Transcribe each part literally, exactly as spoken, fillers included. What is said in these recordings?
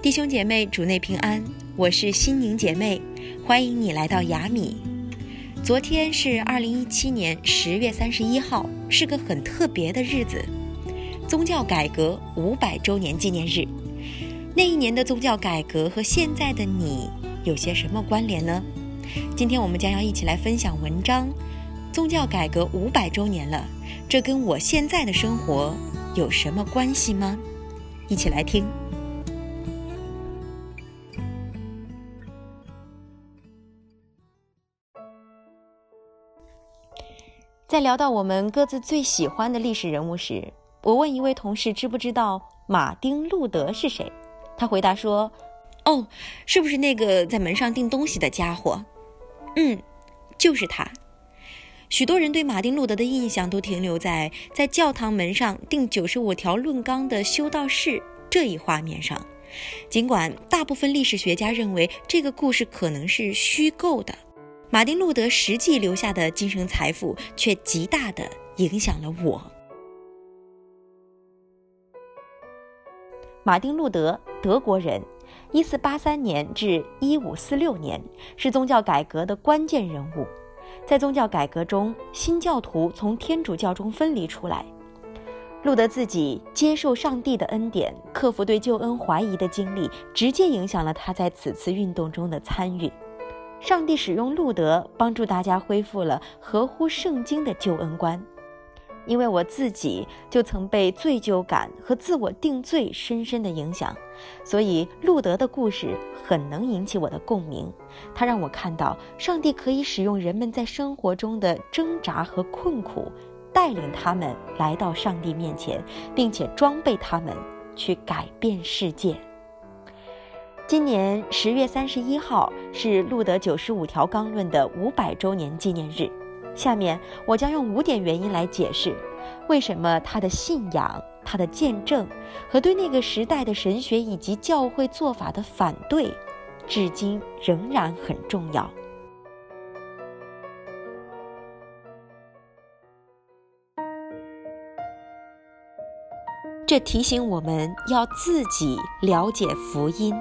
弟兄姐妹，主内平安，我是心宁姐妹，欢迎你来到雅米。昨天是二零一七年十月三十一号，是个很特别的日子，宗教改革五百周年纪念日。那一年的宗教改革和现在的你有些什么关联呢？今天我们将要一起来分享文章，宗教改革五百周年了，这跟我现在的生活有什么关系吗？一起来听。在聊到我们各自最喜欢的历史人物时，我问一位同事知不知道马丁·路德是谁？他回答说，哦，是不是那个在门上钉东西的家伙？嗯，就是他。许多人对马丁·路德的印象都停留在在教堂门上钉九十五条论纲的修道士这一画面上，尽管大部分历史学家认为这个故事可能是虚构的，马丁·路德实际留下的精神财富却极大地影响了我。马丁·路德，德国人，一四八三年至一五四六年，是宗教改革的关键人物。在宗教改革中，新教徒从天主教中分离出来。路德自己接受上帝的恩典，克服对救恩怀疑的经历，直接影响了他在此次运动中的参与。上帝使用路德帮助大家恢复了合乎圣经的救恩观。因为我自己就曾被罪疚感和自我定罪深深的影响，所以路德的故事很能引起我的共鸣。他让我看到上帝可以使用人们在生活中的挣扎和困苦，带领他们来到上帝面前，并且装备他们去改变世界。今年十月三十一号是路德九十五条纲论的五百周年纪念日。下面我将用五点原因来解释，为什么他的信仰、他的见证和对那个时代的神学以及教会做法的反对，至今仍然很重要。这提醒我们要自己了解福音。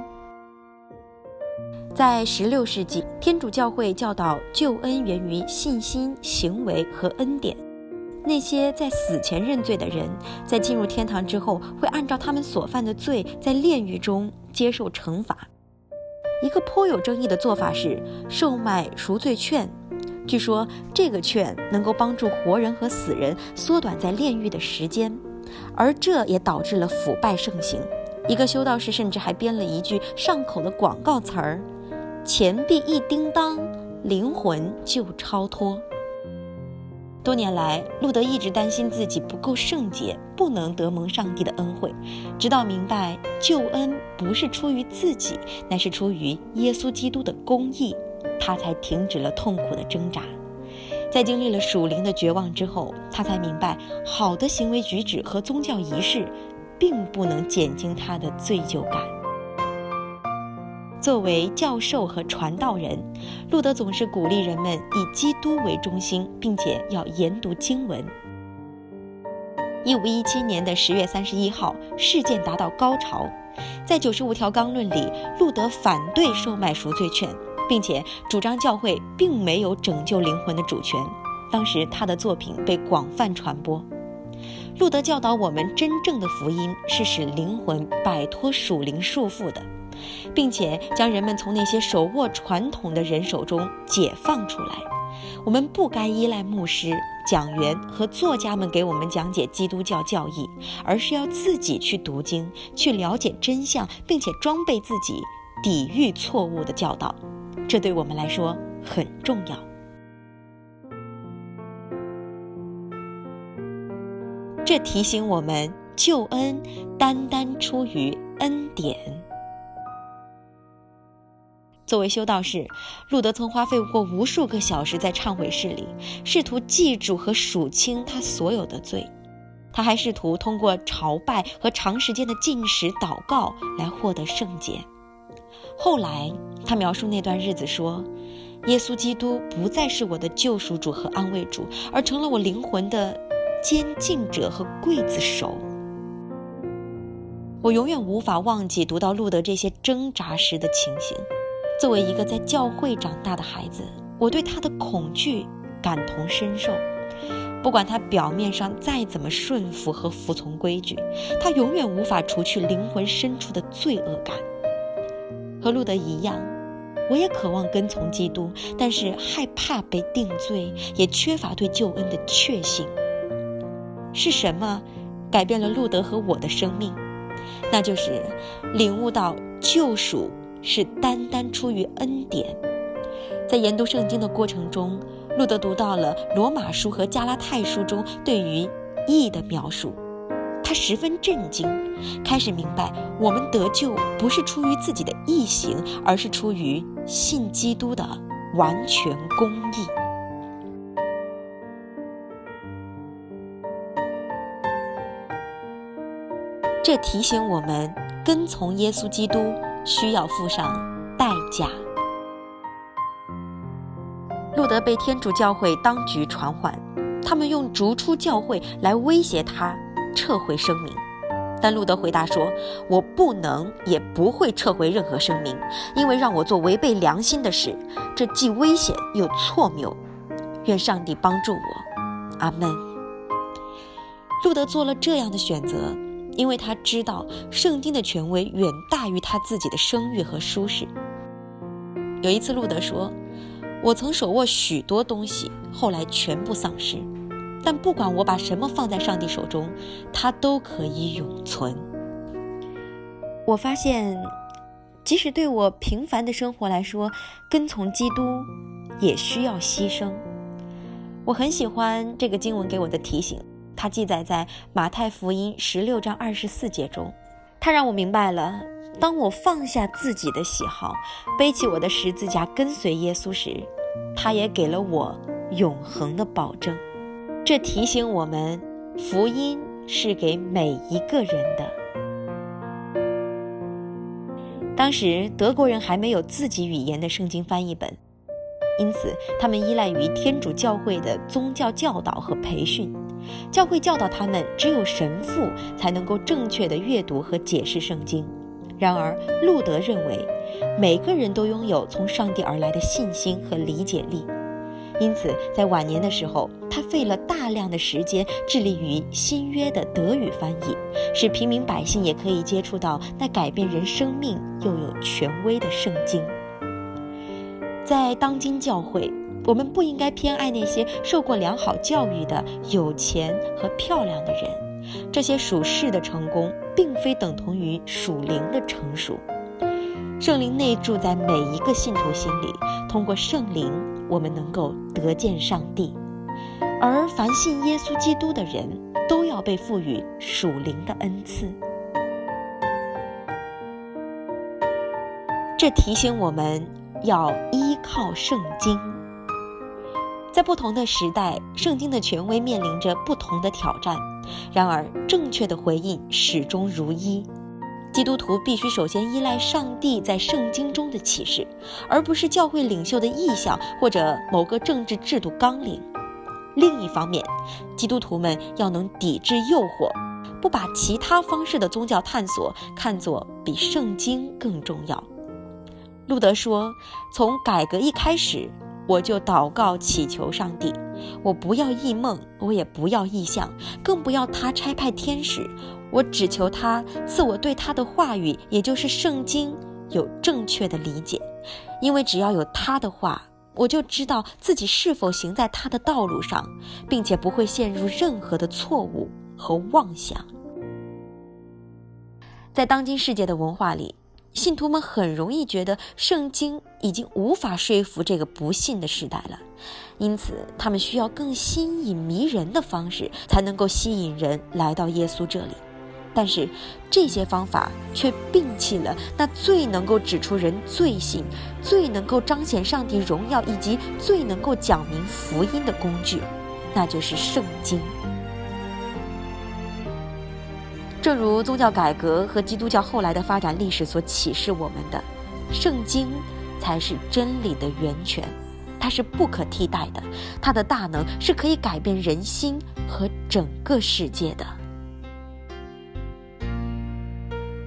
在十六世纪，天主教会教导救恩源于信心、行为和恩典。那些在死前认罪的人，在进入天堂之后，会按照他们所犯的罪，在炼狱中接受惩罚。一个颇有争议的做法是售卖赎罪券，据说这个券能够帮助活人和死人缩短在炼狱的时间，而这也导致了腐败盛行。一个修道士甚至还编了一句上口的广告词儿，钱币一叮当，灵魂就超脱。多年来，路德一直担心自己不够圣洁，不能得蒙上帝的恩惠，直到明白救恩不是出于自己，乃是出于耶稣基督的公义，他才停止了痛苦的挣扎。在经历了属灵的绝望之后，他才明白好的行为举止和宗教仪式并不能减轻他的罪疚感。作为教授和传道人，路德总是鼓励人们以基督为中心，并且要研读经文。一五一七年的十月三十一号，事件达到高潮。在九十五条纲论里，路德反对售卖赎罪券，并且主张教会并没有拯救灵魂的主权。当时他的作品被广泛传播。路德教导我们，真正的福音是使灵魂摆脱属灵束缚的，并且将人们从那些手握传统的人手中解放出来。我们不该依赖牧师、讲员和作家们给我们讲解基督教教义，而是要自己去读经，去了解真相，并且装备自己，抵御错误的教导。这对我们来说很重要。这提醒我们，救恩单单出于恩典。作为修道士，路德曾花费过无数个小时在忏悔室里，试图记住和数清他所有的罪。他还试图通过朝拜和长时间的禁食祷告来获得圣洁。后来他描述那段日子说，耶稣基督不再是我的救赎主和安慰主，而成了我灵魂的监禁者和刽子手。 我永远无法忘记读到路德这些挣扎时的情形。作为一个在教会长大的孩子，我对他的恐惧感同身受。不管他表面上再怎么顺服和服从规矩，他永远无法除去灵魂深处的罪恶感。和路德一样，我也渴望跟从基督，但是害怕被定罪，也缺乏对救恩的确信。是什么改变了路德和我的生命？那就是领悟到救赎是单单出于恩典。在研读圣经的过程中，路德读到了罗马书和加拉太书中对于义的描述，他十分震惊，开始明白我们得救不是出于自己的义行，而是出于信基督的完全公义。这提醒我们，跟从耶稣基督需要付上代价。路德被天主教会当局传唤，他们用逐出教会来威胁他撤回声明。但路德回答说，我不能也不会撤回任何声明，因为让我做违背良心的事，这既危险又错谬。愿上帝帮助我，阿们。路德做了这样的选择，因为他知道圣经的权威远大于他自己的声誉和舒适。有一次路德说，我曾手握许多东西，后来全部丧失，但不管我把什么放在上帝手中，它都可以永存。我发现即使对我平凡的生活来说，跟从基督也需要牺牲。我很喜欢这个经文给我的提醒，它记载在马太福音十六章二十四节中。它让我明白了，当我放下自己的喜好，背起我的十字架跟随耶稣时，他也给了我永恒的保证。这提醒我们，福音是给每一个人的。当时德国人还没有自己语言的圣经翻译本，因此他们依赖于天主教会的宗教教导和培训。教会教导他们，只有神父才能够正确地阅读和解释圣经。然而路德认为，每个人都拥有从上帝而来的信心和理解力，因此在晚年的时候，他费了大量的时间致力于新约的德语翻译，使平民百姓也可以接触到那改变人生命又有权威的圣经。在当今教会，我们不应该偏爱那些受过良好教育的有钱和漂亮的人，这些属世的成功并非等同于属灵的成熟。圣灵内住在每一个信徒心里，通过圣灵我们能够得见上帝，而凡信耶稣基督的人都要被赋予属灵的恩赐。这提醒我们要依靠圣经。在不同的时代，圣经的权威面临着不同的挑战，然而正确的回应始终如一。基督徒必须首先依赖上帝在圣经中的启示，而不是教会领袖的意向或者某个政治制度纲领。另一方面，基督徒们要能抵制诱惑，不把其他方式的宗教探索看作比圣经更重要。路德说，从改革一开始，我就祷告祈求上帝，我不要异梦，我也不要异象，更不要他差派天使，我只求他赐我对他的话语，也就是圣经，有正确的理解。因为只要有他的话，我就知道自己是否行在他的道路上，并且不会陷入任何的错误和妄想。在当今世界的文化里，信徒们很容易觉得圣经已经无法说服这个不信的时代了，因此他们需要更新颖迷人的方式才能够吸引人来到耶稣这里。但是这些方法却摒弃了那最能够指出人罪性、最能够彰显上帝荣耀以及最能够讲明福音的工具，那就是圣经。正如宗教改革和基督教后来的发展历史所启示我们的，圣经才是真理的源泉，它是不可替代的，它的大能是可以改变人心和整个世界的。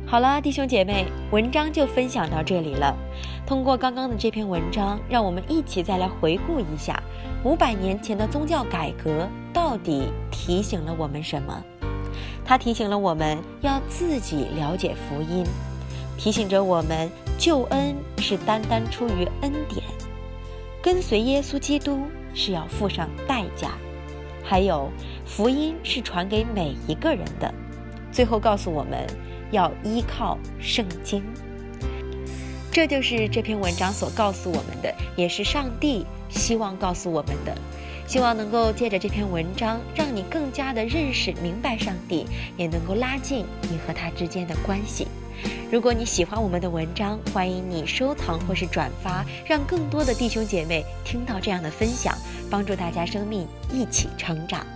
好了，弟兄姐妹，文章就分享到这里了。通过刚刚的这篇文章，让我们一起再来回顾一下五百年前的宗教改革到底提醒了我们什么。它提醒了我们要自己了解福音，提醒着我们救恩是单单出于恩典，跟随耶稣基督是要付上代价，还有福音是传给每一个人的。最后告诉我们要依靠圣经。这就是这篇文章所告诉我们的，也是上帝希望告诉我们的。希望能够借着这篇文章，让你更加的认识明白上帝，也能够拉近你和他之间的关系。如果你喜欢我们的文章，欢迎你收藏或是转发，让更多的弟兄姐妹听到这样的分享，帮助大家生命一起成长。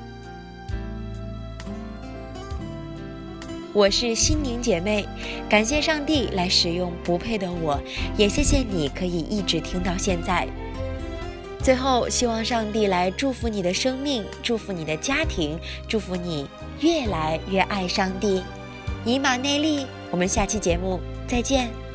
我是心宁姐妹，感谢上帝来使用不配的我，也谢谢你可以一直听到现在。最后，希望上帝来祝福你的生命，祝福你的家庭，祝福你越来越爱上帝。以马内利，我们下期节目再见。